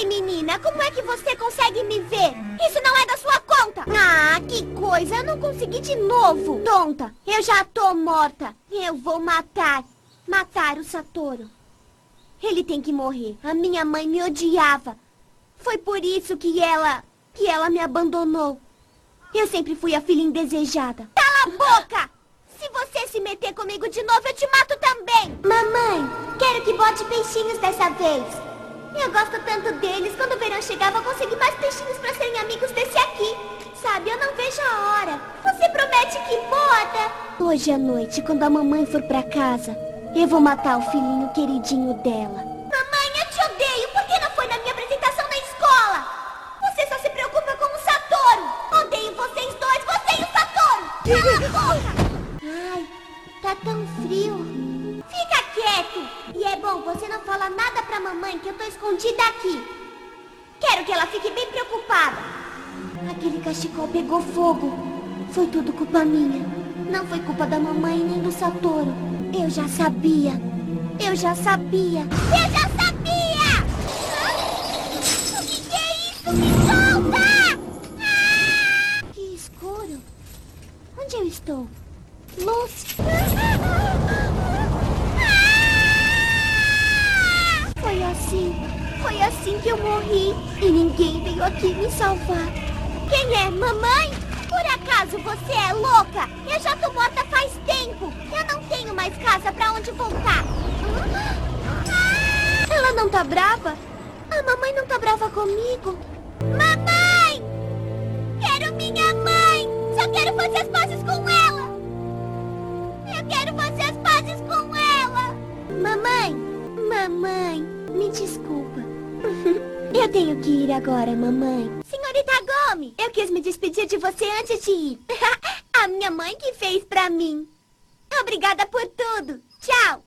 Ei, menina, como é que você consegue me ver? Isso não é da sua conta! Ah, que coisa! Eu não consegui de novo! Tonta, eu já tô morta! Eu vou matar o Satoru. Ele tem que morrer. A minha mãe me odiava. Foi por isso que ela me abandonou. Eu sempre fui a filha indesejada. Cala a boca! Se você se meter comigo de novo, eu te mato também! Mamãe, quero que bote peixinhos dessa vez. Eu gosto tanto deles. Quando o verão chegar, vou conseguir mais peixinhos pra serem amigos desse aqui. Sabe, eu não vejo a hora. Você promete que bota? Hoje à noite, quando a mamãe for pra casa, eu vou matar o filhinho queridinho dela. Mamãe, eu te odeio. Por que não foi na minha apresentação na escola? Você só se preocupa com o Satoru. Odeio vocês dois, você e o Satoru. Cala a boca! Ai, tá tão frio. Fica quieto. E é bom, você não fala nada pra mamãe que eu tô escondida aqui. Quero que ela fique bem preocupada. Aquele cachecol pegou fogo. Foi tudo culpa minha. Não foi culpa da mamãe nem do Satoru. Eu já sabia. Eu já sabia. Eu já sabia! O que é isso? Me solta! Ah! Que escuro. Onde eu estou? Luz. Foi assim que eu morri. E ninguém veio aqui me salvar. Quem é? Mamãe? Por acaso você é louca? Eu já tô morta faz tempo. Eu não tenho mais casa pra onde voltar. Ela não tá brava? A mamãe não tá brava comigo? Mamãe! Quero minha mãe! Só quero fazer as pazes com ela! Eu quero fazer as pazes com ela! Mamãe, me desculpa. Eu tenho que ir agora, mamãe. Senhorita Gomi, eu quis me despedir de você antes de ir. A minha mãe que fez pra mim. Obrigada por tudo. Tchau.